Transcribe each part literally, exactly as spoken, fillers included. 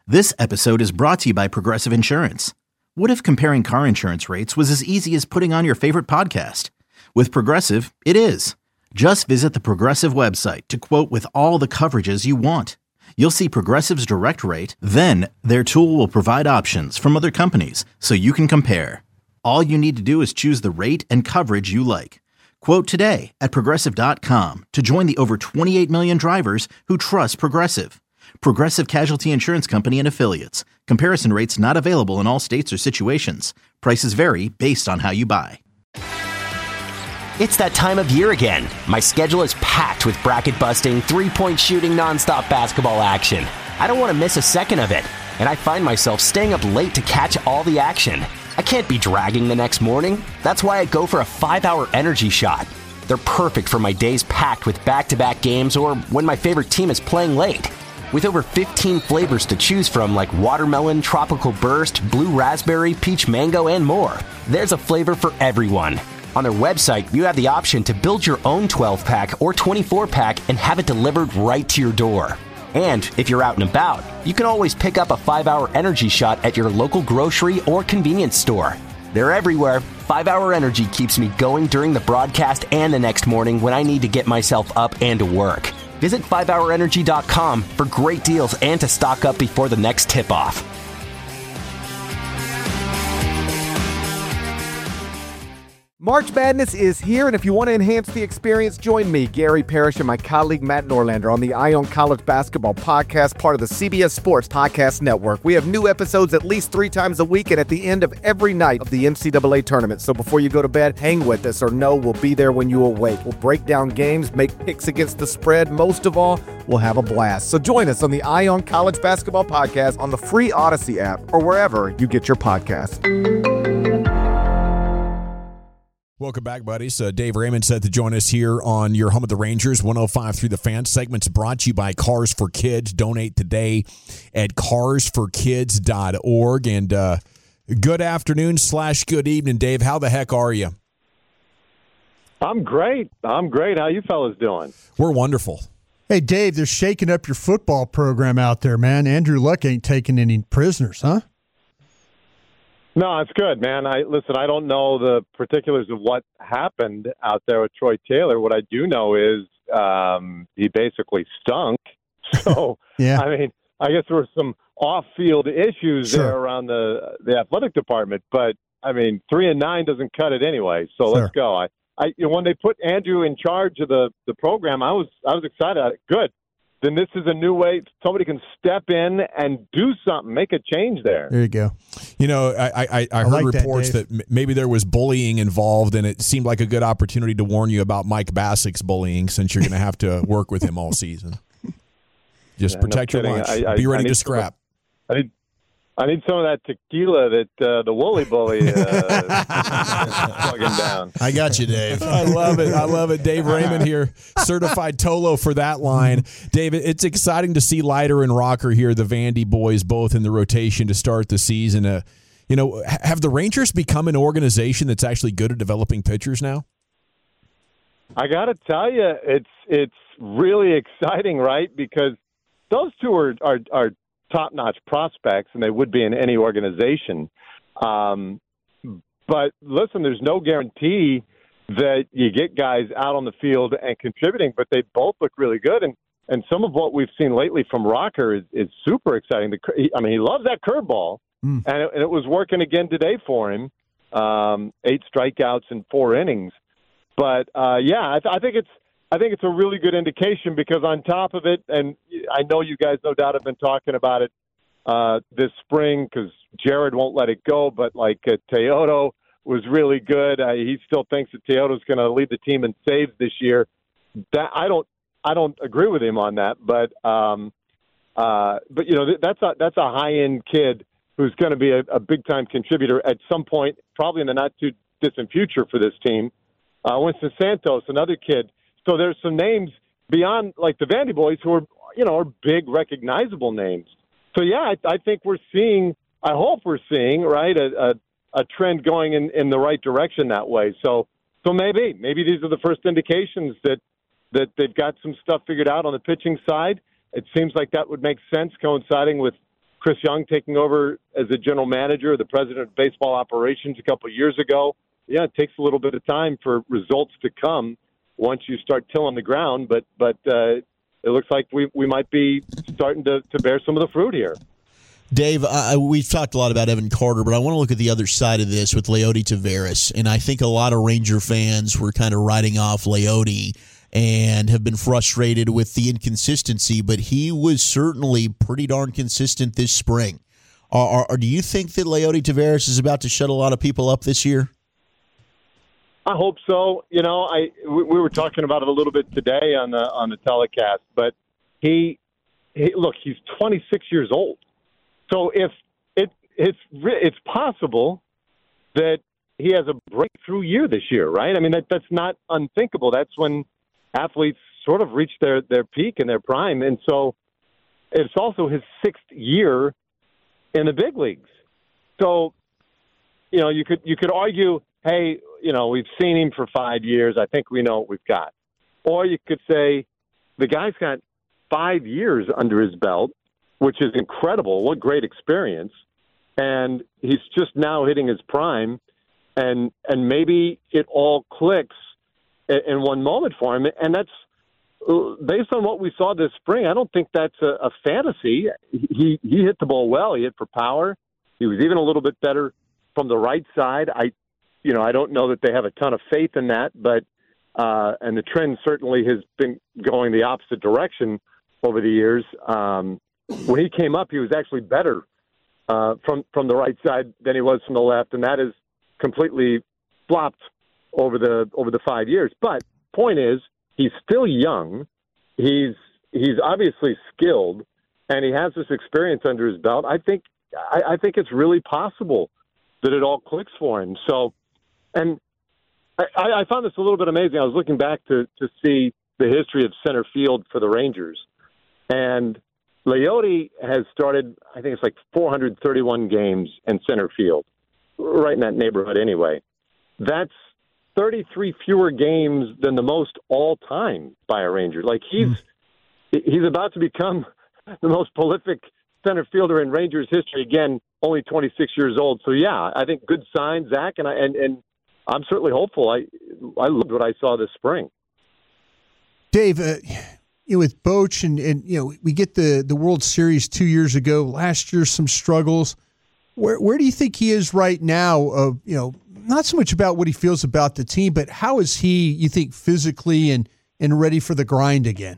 This episode is brought to you by Progressive Insurance. What if comparing car insurance rates was as easy as putting on your favorite podcast? With Progressive, it is. Just visit the Progressive website to quote with all the coverages you want. You'll see Progressive's direct rate, then their tool will provide options from other companies so you can compare. All you need to do is choose the rate and coverage you like. Quote today at progressive dot com to join the over twenty-eight million drivers who trust Progressive. Progressive Casualty Insurance Company and Affiliates. Comparison rates not available in all states or situations. Prices vary based on how you buy. It's that time of year again. My schedule is packed with bracket-busting, three-point shooting, nonstop basketball action. I don't want to miss a second of it, and I find myself staying up late to catch all the action. I can't be dragging the next morning. That's why I go for a five-hour energy shot. They're perfect for my days packed with back-to-back games or when my favorite team is playing late. With over fifteen flavors to choose from like watermelon, tropical burst, blue raspberry, peach mango, and more, there's a flavor for everyone. On their website, you have the option to build your own twelve-pack or twenty-four-pack and have it delivered right to your door. And if you're out and about, you can always pick up a five-hour energy shot at your local grocery or convenience store. They're everywhere. five-hour Energy keeps me going during the broadcast and the next morning when I need to get myself up and to work. Visit five hour energy dot com for great deals and to stock up before the next tip-off. March Madness is here, and if you want to enhance the experience, join me, Gary Parrish, and my colleague Matt Norlander on the Eye on College Basketball Podcast, part of the C B S Sports Podcast Network. We have new episodes at least three times a week and at the end of every night of the N C double A tournament. So before you go to bed, hang with us, or know we'll be there when you awake. We'll break down games, make picks against the spread. Most of all, we'll have a blast. So join us on the Eye on College Basketball Podcast on the free Odyssey app or wherever you get your podcasts. Welcome back, buddies. Uh, Dave Raymond said to join us here on your home of the Rangers, one oh five through the Fan. Segment's brought to you by Cars for Kids. Donate today at cars for kids dot org. And uh, good afternoon slash good evening, Dave. How the heck are you? I'm great. I'm great. How you fellas doing? We're wonderful. Hey, Dave, they're shaking up your football program out there, man. Andrew Luck ain't taking any prisoners, huh? No, it's good, man. I listen, I don't know the particulars of what happened out there with Troy Taylor. What I do know is um, he basically stunk. So, yeah. I mean, I guess there were some off-field issues Sure. there around the the athletic department. But, I mean, three and nine doesn't cut it anyway. So Sure. let's go. I, I, you know, when they put Andrew in charge of the, the program, I was I was excited. Good. Then this is a new way somebody can step in and do something, make a change there. There you go. You know, I, I, I heard like that, reports Dave. that, m- maybe there was bullying involved, and it seemed like a good opportunity to warn you about Mike Bassick's bullying since you're going to have to work with him all season. Just Yeah, protect no your kidding. lunch. I- I- Be ready I to need scrap. I need I need some of that tequila that uh, the Wooly Bully uh, is plugging down. I got you, Dave. I love it. I love it. Dave Raymond here, certified Tolo for that line. David, it's exciting to see Leiter and Rocker here, the Vandy boys, both in the rotation to start the season. Uh, you know, have the Rangers become an organization that's actually good at developing pitchers now? I got to tell you, it's it's really exciting, right? Because those two are are, are top-notch prospects, and they would be in any organization. Um, but listen, there's no guarantee that you get guys out on the field and contributing, but they both look really good. And, and some of what we've seen lately from Rocker is, is super exciting. The, I mean, he loves that curveball, mm. and, it, and it was working again today for him. Um, eight strikeouts in four innings. But, uh, yeah, I, th- I think it's I think it's a really good indication because on top of it, and I know you guys no doubt have been talking about it uh, this spring because Jared won't let it go, but like uh, Teodo was really good. Uh, he still thinks that Teodo's going to lead the team in saves this year. That I don't I don't agree with him on that, but um, uh, but you know that's a that's a high end kid who's going to be a, a big time contributor at some point, probably in the not too distant future for this team. Uh, Winston Santos, another kid. So there's some names beyond like the Vandy boys who are, you know, are big recognizable names. So, yeah, I, I think we're seeing, I hope we're seeing, right, a, a, a trend going in, in the right direction that way. So so maybe, maybe these are the first indications that, that they've got some stuff figured out on the pitching side. It seems like that would make sense coinciding with Chris Young taking over as the general manager, the president of baseball operations a couple of years ago. Yeah, it takes a little bit of time for results to come once you start tilling the ground, but but uh, it looks like we, we might be starting to, to bear some of the fruit here. Dave, uh, we've talked a lot about Evan Carter, but I want to look at the other side of this with Leody Taveras, and I think a lot of Ranger fans were kind of writing off Leody and have been frustrated with the inconsistency, but he was certainly pretty darn consistent this spring. Are, are, do you think that Leody Taveras is about to shut a lot of people up this year? I hope so. You know, I we, we were talking about it a little bit today on the on the telecast, but he, he look, he's twenty-six years old. So if it it's it's possible that he has a breakthrough year this year, right? I mean, that that's not unthinkable. That's when athletes sort of reach their, their peak and their prime. And so it's also his sixth year in the big leagues. So, you know, you could you could argue, hey, you know, we've seen him for five years. I think we know what we've got. Or you could say the guy's got five years under his belt, which is incredible. What great experience. And he's just now hitting his prime. And and maybe it all clicks in one moment for him. And that's based on what we saw this spring. I don't think that's a, a fantasy. He he hit the ball well. He hit for power. He was even a little bit better from the right side. I, you know, I don't know that they have a ton of faith in that, but uh, and the trend certainly has been going the opposite direction over the years. Um, when he came up, he was actually better uh, from from the right side than he was from the left, and that is completely flopped over the over the five years. But point is, he's still young. He's he's obviously skilled, and he has this experience under his belt. I think I, I think it's really possible that it all clicks for him. So, and I, I found this a little bit amazing. I was looking back to to see the history of center field for the Rangers, and Leody has started, I think it's like four hundred thirty-one games in center field, right in that neighborhood anyway. That's thirty-three fewer games than the most all time by a Ranger. Like he's mm. he's about to become the most prolific center fielder in Rangers history. Again, only twenty-six years old. So yeah, I think good sign, Zach, and I and, and I'm certainly hopeful. I I loved what I saw this spring. Dave, uh, you know, with Boch and, and you know, we get the, the World Series two years ago. Last year, some struggles. Where where do you think he is right now? Of you know, not so much about what he feels about the team, but how is he, you think, physically and, and ready for the grind again?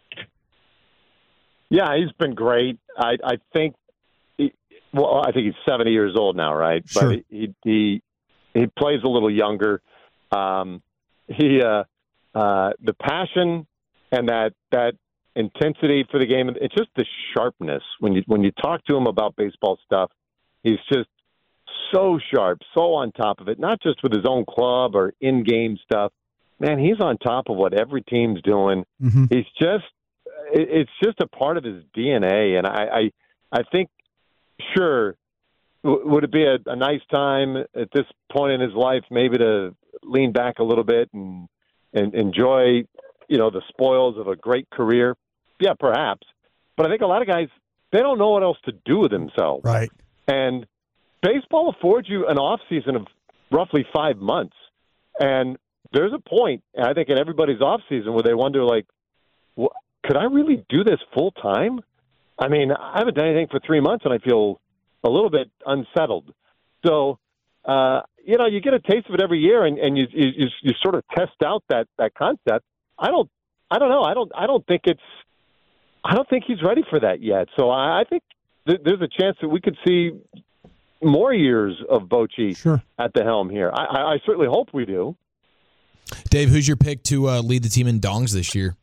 Yeah, he's been great. I I think. He, well, I think he's seventy years old now, right? Sure. But he he he plays a little younger. Um, he uh, uh, the passion and that that intensity for the game. It's just the sharpness when you when you talk to him about baseball stuff. He's just so sharp, so on top of it. Not just with his own club or in-game stuff. Man, he's on top of what every team's doing. Mm-hmm. He's just it's just a part of his D N A, and I I, I think sure. Would it be a, a nice time at this point in his life maybe to lean back a little bit and, and enjoy, you know, the spoils of a great career? Yeah, perhaps. But I think a lot of guys, they don't know what else to do with themselves. Right. And baseball affords you an off season of roughly five months. And there's a point, I think, in everybody's off season where they wonder, like, well, could I really do this full time? I mean, I haven't done anything for three months and I feel a little bit unsettled. So, uh, you know, you get a taste of it every year, and, and you, you you sort of test out that, that concept. I don't, I don't know. I don't, I don't think it's, I don't think he's ready for that yet. So I, I think th- there's a chance that we could see more years of Bochy sure. at the helm here. I, I, I certainly hope we do. Dave, who's your pick to uh, lead the team in dongs this year?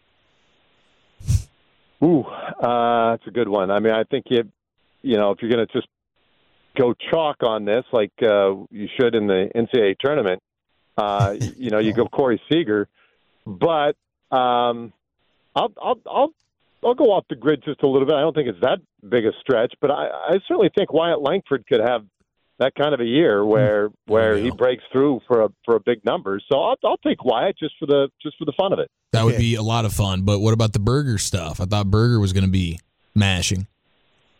Ooh, uh, that's a good one. I mean, I think you. You know, if you're going to just go chalk on this, like uh, you should in the N C double A tournament, uh, you know, you go Corey Seager. But um, I'll, I'll, I'll, I'll go off the grid just a little bit. I don't think it's that big a stretch, but I, I certainly think Wyatt Langford could have that kind of a year where where he breaks through for a for a big number. So I'll, I'll take Wyatt just for the just for the fun of it. That would be a lot of fun. But what about the Berger stuff? I thought Berger was going to be mashing.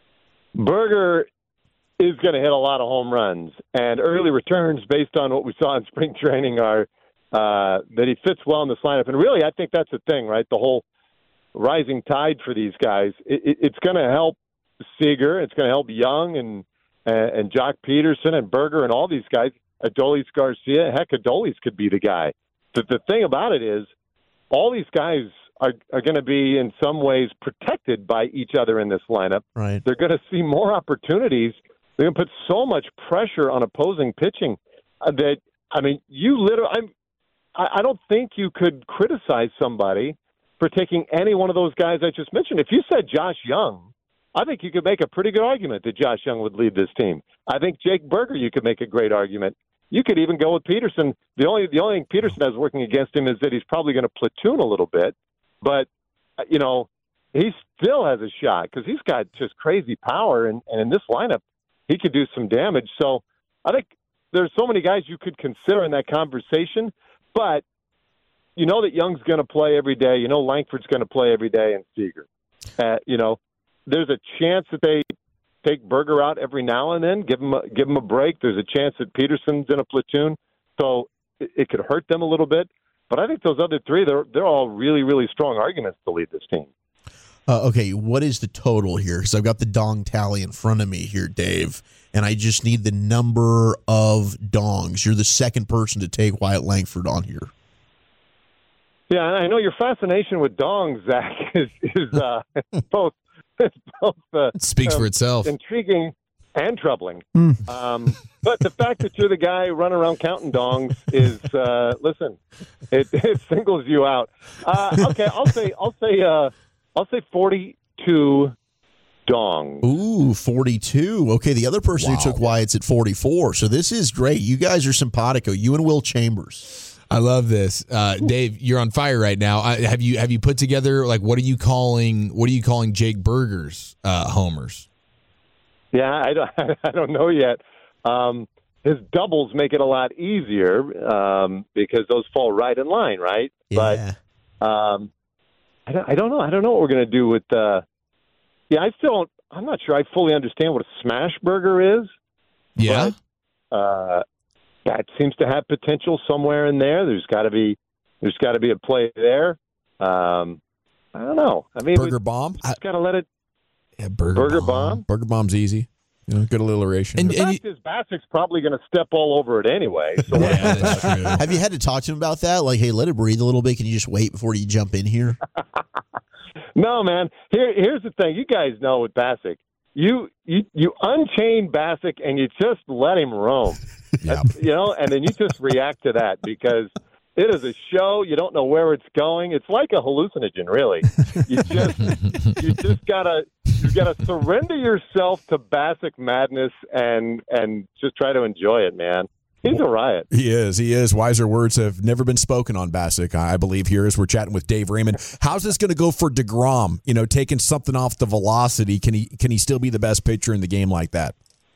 Berger is going to hit a lot of home runs, and early returns based on what we saw in spring training are uh, that he fits well in this lineup. And really, I think that's the thing, right? The whole rising tide for these guys. It, it, it's going to help Seager. It's going to help Young and and, and Jock Peterson and Berger and all these guys. Adolis Garcia. Heck, Adolis could be the guy. But the thing about it is, all these guys are, are going to be in some ways protected by each other in this lineup. Right. They're going to see more opportunities. They're going to put so much pressure on opposing pitching uh, that, I mean, you literally, I'm, I, I don't think you could criticize somebody for taking any one of those guys I just mentioned. If you said Josh Young, I think you could make a pretty good argument that Josh Young would lead this team. I think Jake Berger, you could make a great argument. You could even go with Peterson. The only the only thing Peterson has working against him is that he's probably going to platoon a little bit. But, you know, he still has a shot because he's got just crazy power. And, and in this lineup, he could do some damage. So I think there's so many guys you could consider in that conversation. But you know that Young's going to play every day. You know Langford's going to play every day and Seager. Uh, you know, there's a chance that they take Berger out every now and then, give him a, give him a break. There's a chance that Peterson's in a platoon, so it, it could hurt them a little bit. But I think those other three, they're they're all really, really strong arguments to lead this team. Uh, okay, what is the total here? Because I've got the dong tally in front of me here, Dave, and I just need the number of dongs. You're the second person to take Wyatt Langford on here. Yeah, I know your fascination with dongs, Zach, is, is uh, both both uh, It speaks um, for itself. Intriguing and troubling. Mm. Um, but the fact that you're the guy running around counting dongs is, uh, listen, it, it singles you out. Uh, okay, I'll say, I'll say, uh, I'll say forty-two dongs. Ooh, forty-two. Okay, the other person Wow. who took Wyatt's at forty-four. So this is great. You guys are simpatico. You and Will Chambers. I love this, uh, Dave. You're on fire right now. I, have you have you put together like what are you calling what are you calling Jake Berger's uh, homers? Yeah, I don't, I don't know yet. Um, his doubles make it a lot easier um, because those fall right in line, right? Yeah. But um, I don't, I don't know. I don't know what we're going to do with. Uh, yeah, I still don't. I'm not sure I fully understand what a smash burger is. Yeah. But, uh, that seems to have potential somewhere in there. There's got to be. There's got to be a play there. Um, I don't know. I mean, Burger we bomb. just got to let it. Yeah, Burger, Burger bomb. bomb. Burger bomb's easy. You know, good alliteration. And, The and fact is, Basic's probably going to step all over it anyway. So yeah, that's true. Have you had to talk to him about that? Like, hey, let it breathe a little bit. Can you just wait before you jump in here? No, man. Here, here's the thing. You guys know with Bassick, you you you unchain Bassick and you just let him roam. Yeah. You know, and then you just react to that because it is a show. You don't know where it's going. It's like a hallucinogen, really. You just you just gotta you gotta surrender yourself to Bassick madness and and just try to enjoy it, man. He's a riot. He is. He is. Wiser words have never been spoken on Bassick, I believe, here as we're chatting with Dave Raymond. How's this going to go for DeGrom? You know, taking something off the velocity. Can he can he still be the best pitcher in the game like that?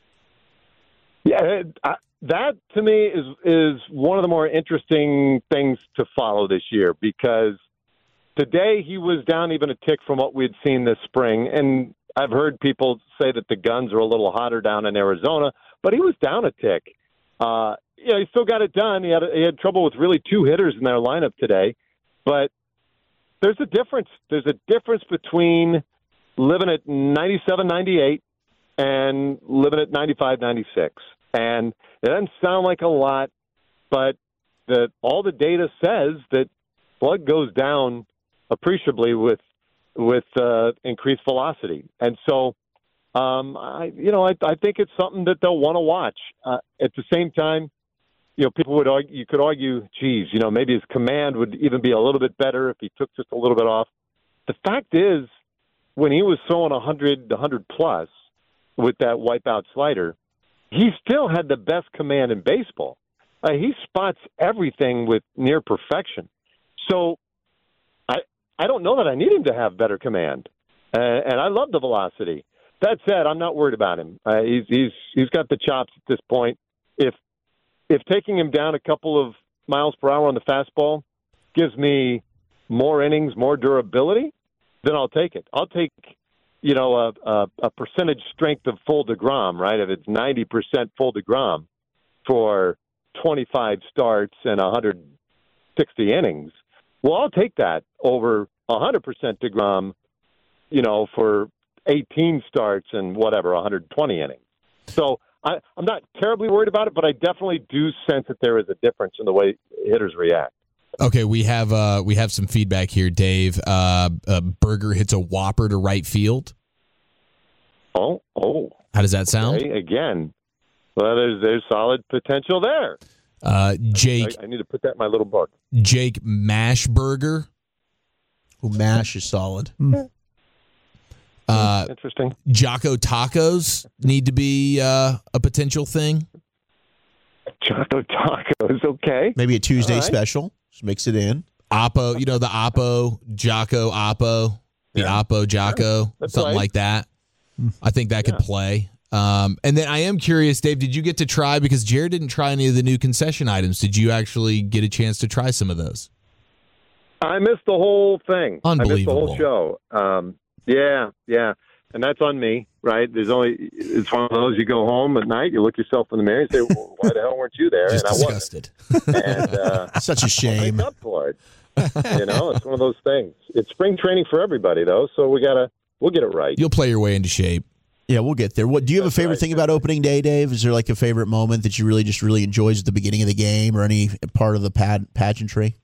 Yeah, it, I, that to me is is one of the more interesting things to follow this year because today he was down even a tick from what we'd seen this spring. And I've heard people say that the guns are a little hotter down in Arizona, but he was down a tick. Uh, you know, he still got it done. He had he had trouble with really two hitters in their lineup today, but there's a difference. There's a difference between living at ninety-seven, ninety-eight and living at ninety-five, ninety-six. And it doesn't sound like a lot, but the all the data says that blood goes down appreciably with with uh, increased velocity, and so. Um, I, you know, I, I think it's something that they'll want to watch. Uh, at the same time, you know, people would argue, you could argue, geez, you know, maybe his command would even be a little bit better if he took just a little bit off. The fact is, when he was throwing one hundred, one hundred plus with that wipeout slider, he still had the best command in baseball. Uh, he spots everything with near perfection. So I, I don't know that I need him to have better command. Uh, and I love the velocity. That said, I'm not worried about him. Uh, he's he's he's got the chops at this point. If if taking him down a couple of miles per hour on the fastball gives me more innings, more durability, then I'll take it. I'll take you know, a, a, a percentage strength of full DeGrom, right? If it's ninety percent full DeGrom for twenty-five starts and one hundred sixty innings, well, I'll take that over one hundred percent DeGrom, you know, for eighteen starts and whatever, one hundred twenty innings. So I, I'm not terribly worried about it, but I definitely do sense that there is a difference in the way hitters react. Okay, we have uh, we have some feedback here, Dave. Uh, uh, Berger hits a whopper to right field. Oh, oh. How does that sound? Okay, again, well, there's there's solid potential there. Uh, Jake, I, I need to put that in my little book. Jake Mashburger. Ooh, mash is solid. Mm. Uh, Interesting. Jocko Tacos need to be uh, a potential thing. Jocko Tacos, okay. Maybe a Tuesday right. special. Just mix it in. Oppo, you know, the Oppo, Jocko Oppo, the Yeah. Oppo Jocko, That's something right. like that. I think that could play. Um, and then I am curious, Dave, did you get to try, because Jared didn't try any of the new concession items, did you actually get a chance to try some of those? I missed the whole thing. I missed the Unbelievable. whole show. Um, yeah, yeah. And that's on me, right? There's only, it's one of those, you go home at night, you look yourself in the mirror and say, well, why the hell weren't you there? Just and disgusted. I wasn't. And, uh, Such a I'll shame. make up for it. You know, it's one of those things. It's spring training for everybody, though, so we got to, we'll get it right. You'll play your way into shape. Yeah, we'll get there. What do you have That's a favorite right. thing about opening day, Dave? Is there like a favorite moment that you really just really enjoys at the beginning of the game, or any part of the pad, pageantry?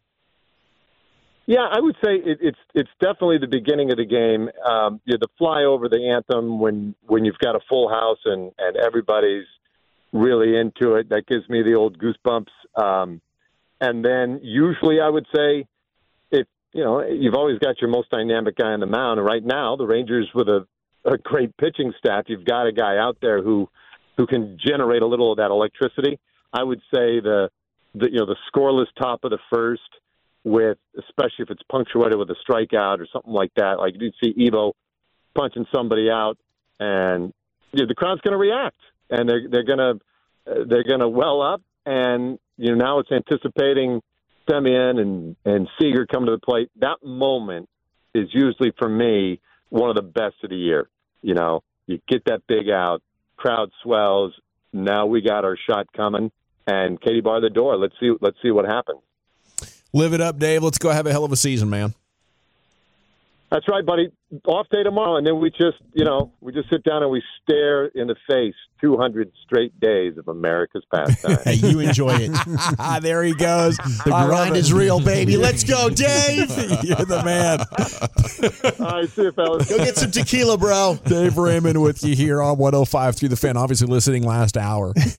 Yeah, I would say it, it's it's definitely the beginning of the game. Um, you know, the fly over the anthem when when you've got a full house and, and everybody's really into it. That gives me the old goosebumps. Um, and then usually I would say, if you know, you've always got your most dynamic guy on the mound. And right now, the Rangers with a, a great pitching staff, you've got a guy out there who who can generate a little of that electricity. I would say the, the you know the scoreless top of the first, with especially if it's punctuated with a strikeout or something like that. Like you'd see Evo punching somebody out, and you know, the crowd's going to react, and they're they're going to uh, they're going to well up, and you know now it's anticipating Semien and and Seager coming to the plate. That moment is usually for me one of the best of the year. You know, you get that big out, crowd swells. Now we got our shot coming, and Katie bar the door. Let's see let's see what happens. Live it up, Dave. Let's go have a hell of a season, man. That's right, buddy. Off day tomorrow, and then we just, you know, we just sit down and we stare in the face two hundred straight days of America's pastime. Hey, you enjoy it. There he goes. The grind is real, baby. Let's go, Dave. You're the man. All right, see you, fellas. Go get some tequila, bro. Dave Raymond with you here on one oh five through the Fan. Obviously listening last hour.